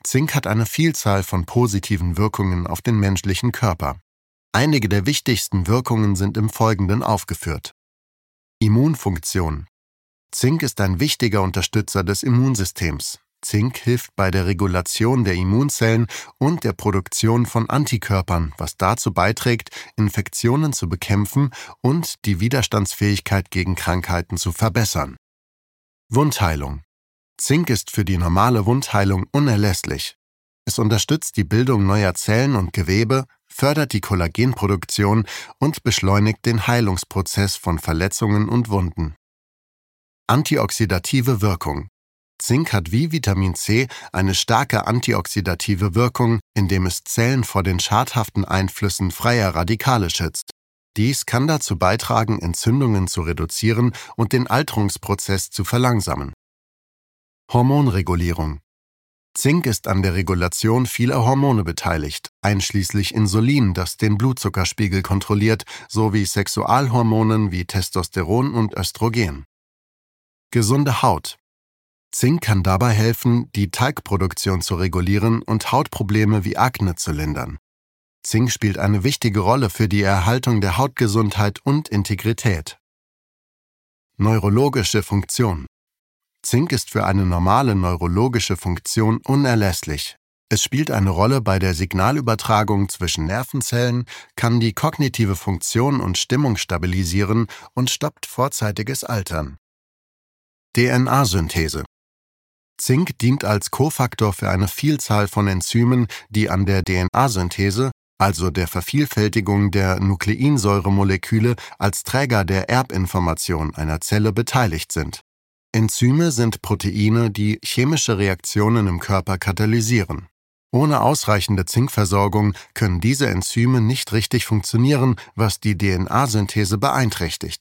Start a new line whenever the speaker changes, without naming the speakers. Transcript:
Zink hat eine Vielzahl von positiven Wirkungen auf den menschlichen Körper. Einige der wichtigsten Wirkungen sind im Folgenden aufgeführt. Immunfunktion. Zink ist ein wichtiger Unterstützer des Immunsystems. Zink hilft bei der Regulation der Immunzellen und der Produktion von Antikörpern, was dazu beiträgt, Infektionen zu bekämpfen und die Widerstandsfähigkeit gegen Krankheiten zu verbessern. Wundheilung. Zink ist für die normale Wundheilung unerlässlich. Es unterstützt die Bildung neuer Zellen und Gewebe, fördert die Kollagenproduktion und beschleunigt den Heilungsprozess von Verletzungen und Wunden. Antioxidative Wirkung. Zink hat wie Vitamin C eine starke antioxidative Wirkung, indem es Zellen vor den schadhaften Einflüssen freier Radikale schützt. Dies kann dazu beitragen, Entzündungen zu reduzieren und den Alterungsprozess zu verlangsamen. Hormonregulierung. Zink ist an der Regulation vieler Hormone beteiligt, einschließlich Insulin, das den Blutzuckerspiegel kontrolliert, sowie Sexualhormonen wie Testosteron und Östrogen. Gesunde Haut. Zink kann dabei helfen, die Talgproduktion zu regulieren und Hautprobleme wie Akne zu lindern. Zink spielt eine wichtige Rolle für die Erhaltung der Hautgesundheit und Integrität. Neurologische Funktion. Zink ist für eine normale neurologische Funktion unerlässlich. Es spielt eine Rolle bei der Signalübertragung zwischen Nervenzellen, kann die kognitive Funktion und Stimmung stabilisieren und stoppt vorzeitiges Altern. DNA-Synthese. Zink dient als Kofaktor für eine Vielzahl von Enzymen, die an der DNA-Synthese, also der Vervielfältigung der Nukleinsäuremoleküle als Träger der Erbinformation einer Zelle beteiligt sind. Enzyme sind Proteine, die chemische Reaktionen im Körper katalysieren. Ohne ausreichende Zinkversorgung können diese Enzyme nicht richtig funktionieren, was die DNA-Synthese beeinträchtigt.